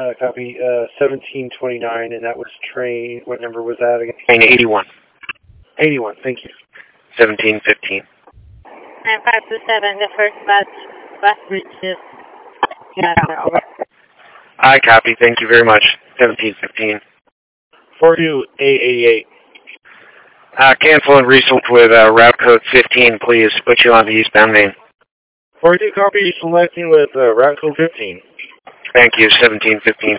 Copy 1729, and that was train. What number was that again? Train 81. 81, thank you. 1715. 9527, the first bus reaches. Yeah, over. I copy. Thank you very much. 1715. 42888. Cancel and reselect with route code 15, please. Put you on the eastbound main. 42 copy, selecting with route code 15. Thank you. 1715.